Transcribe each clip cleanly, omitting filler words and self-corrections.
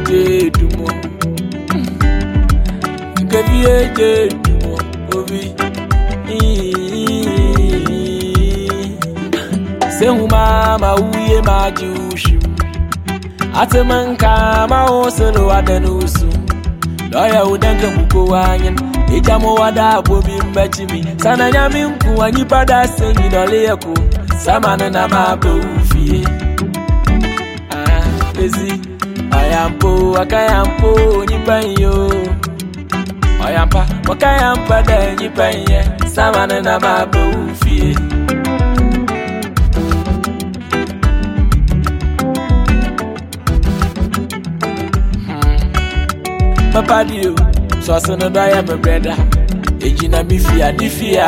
dumo. Nkebie dumo obi. Sehu mama uye majushi. Atemanka ma oselo adenusu. Loya udanke muko wanyen. Ijamo wada bobi mbechimi. Sana nyami mku wanyipada sengi dole yako. Samane na mabe ufie. Ezi Ayampo, wakayampo, nyipanyo. Ayampa, wakayampa de nyipanye. Samane na mabe ufie. Papa dio, so asana da ya me brother. Ejina mi fia di fia.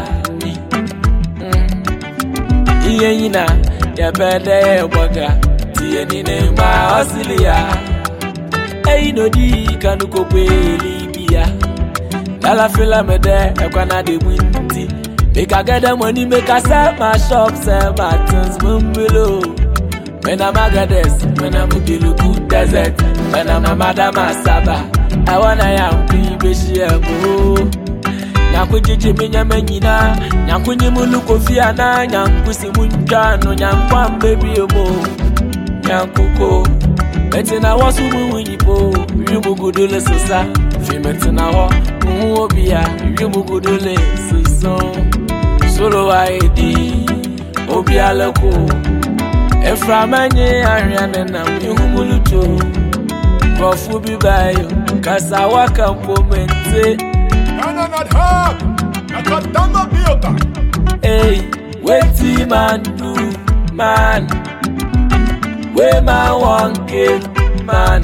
Iye yina ya bede boga. Tiye ni ne ma osilia. Ei no di kanu ko pe libia. Lala fila me de e kwa na de winti. Make I get the money, make I sell my shop, sell my things, mumbilo. When I'm Agadez, when I'm Udiluku Desert, when I'm a Madam Asaba, I wanna yam be Shiabo. Nyakuji minya menina, Nyakunyi Mulukofiana, Nyankusi Munjano, Nyankwam baby omo, Nyankuko, Betina was Umuipo, Yumugudule Sosa, Fimetina, Muobia, Yumugudule Sosa, Solo ID, Obialako. Eframanye ariane na mihumuluto Kofu bibayo Kasa waka mpomente Nana not hard Nakatanga biota Hey, weti man do man We man one kill man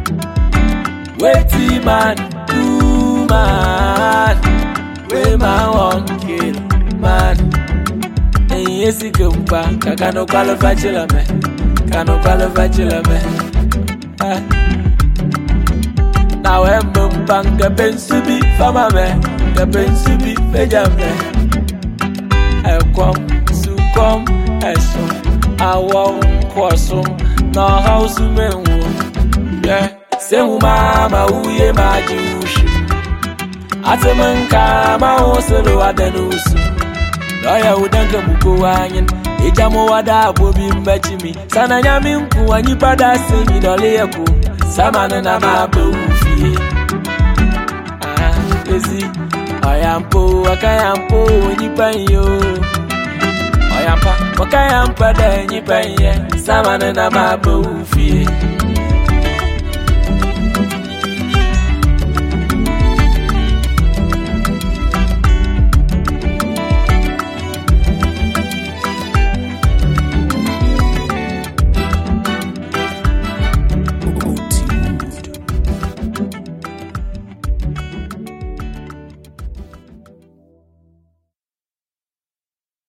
Weti man do man We man one kill man Yesi kumpa, kakano qualify chillame, kano qualify chillame. Now I'm bumping the pensubi for my man, the pensubi fejame. I come, so come, I saw. I won't cross no house men. Yeah, say, Mama, uye majushi. Atamanka, ma oselo adenusu. Loya udanke muko wanyen. Ijamo wada bobi mbechimi. Sana nyami mku wanyipada sengi dole yako. Samane na mabe ufie. Ezi Ayampo, wakayampo, nyipanyo. Ayampa, wakayampa de nyipanye. Samane na mabe ufie.